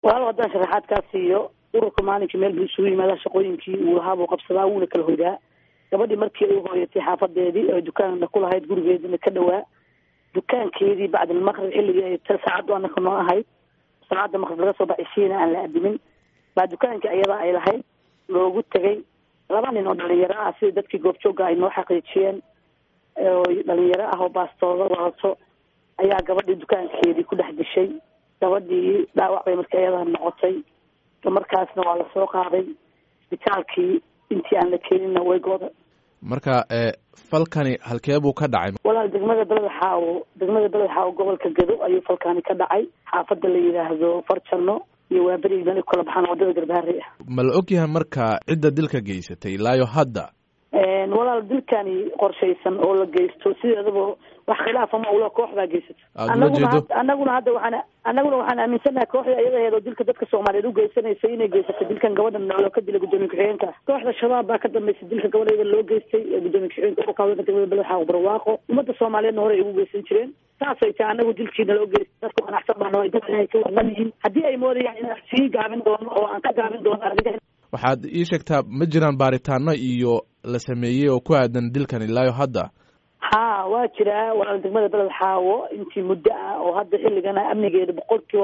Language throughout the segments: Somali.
walaal haddaan sharaxaad kaa siiyo ururka maalinkii meel buu isugu yimaada shaqooyinkii uu lahaa buu qabsadaa wuuna kala hoydaa. gabadhii markii ay hooyatay xaafadeedii oo dukaanna ku lahayd gurigeedina ka dhawaa dukaankeedii bacdalmaqrib xilligii ay saacaddu anaka noo ahayd salaada maqrib laga soo baxaysiina aan la adimin baa dukaankii ayada ay lahayd loogu tegay 2 nin oo dhalinyaro ah sida dadkii goobjooga ay noo xaqiijiyeen oo dhalinyaro ah oo baastooda wadato ayaa gabadhii dukaankeedii ku dhex dishay. gabadhii dhaawac bay markii ayada noqotay markaasna waa lasoo qaaday isbitaalkii intii aan la keenina way gooda. marka falkani halkee buu ka dhacay? walaal degmada beled xaawo gobolka Gedo ayuu falkani ka dhacay xaafadda la yiraahdo Farjano iyo waa bari meel kala baxan wadada Garbaare ah. ma la ogyahay marka cidda dilka geysatay ilaa hadda? walaal dilkani qorshaysan oo la geysto sideedaba wax khilaaf ama ula kooxda geysato. anaguna hadda waxaan aaminsanahay kooxda ayada dilka dadka Soomaaliyeed u geysanaysay inay geysato dilkan gabadhan loo ka dilay gudoomiye ku-xigeenka. kooxda shabaab baa ka dambeysay dilka gabadheeda loo geystay gudoomiye ku-xigeenka oo kaawada degmada Beled Xaawo barwaaqo umada Soomaaliyeedna hore ay ugu geysan jireen. saasay tahay anagu dilkiina loo geystay dadku qanacsan baa noo dadka ka warnayeen haddii ay moodayaan in sii gaabin doono oo aan ka gaabin doono arrinta. waxaad ii sheegtaa ma jiraan baaritaano iyo la sameeyey oo ku aadan dilkan ilaa hadda? ha waa jiraa walaal degmada Beled Xaawo intii muddo ah oo hadda xilligana amnigeeda boqolkiiba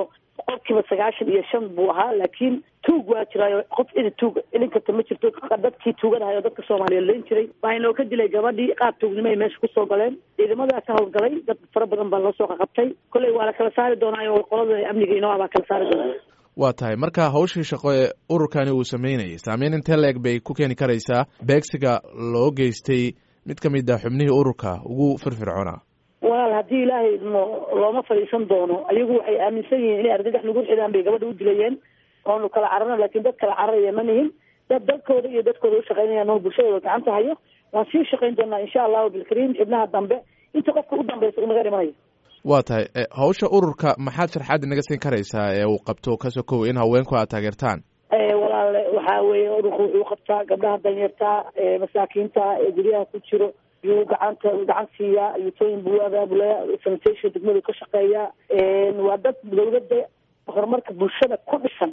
95 buu ahaa laakiin tuug waa jiraayo qof tuug ilinka ma jirto dadkii tuuganahay oo dadka Soomaaliyeed leen jiray baa inoo ka dilay gabadhii qaab tuugnimo ay meesha ku soo galeen ciidamada ka howlgalay dad fara badan baa loo soo qabtay kulay waa la kala saari doonaa oo qolada amniga inoo baa kala saari doonaa. waa tahay marka hawshii shaqo ee ururkani uu sameynayay saameyn intee leeg bay ku keeni karaysaa beegsiga loo geystay mid ka mid ah xubnihii ururka ugu firfircoonaa? walaal haddii ilaahay looma fadhiisan doono ayagu waxay aaminsan yihiin inay argagax nagu xidhaan bay gabadha u dilayeen oonu kala cararno laakiin dad kala cararaya ma nihin dad dalkooda iyo dadkooda u shaqaynayaan oo bulshadooda gacanta hayo waan sii shaqayn doonaa insha allahu bilkariim xibnaha dambe inta qofka u dambeysa unaga dhimanayo. waa tahay hawsha ururka maxaad sharxaad inaga siin karaysaa ee uu qabto ka sokow in haweenku aad taageertaan? walaale waxaa weeye ururku wuxuu qabtaa gabdhaha danyarta masaakiinta ee guryaha ku jiro yuu gacan siiyaa yutooyin buu abaabulaya sanitation degmadu ka shaqeeya waa dad dawladda horumarka bulshada ku dhisan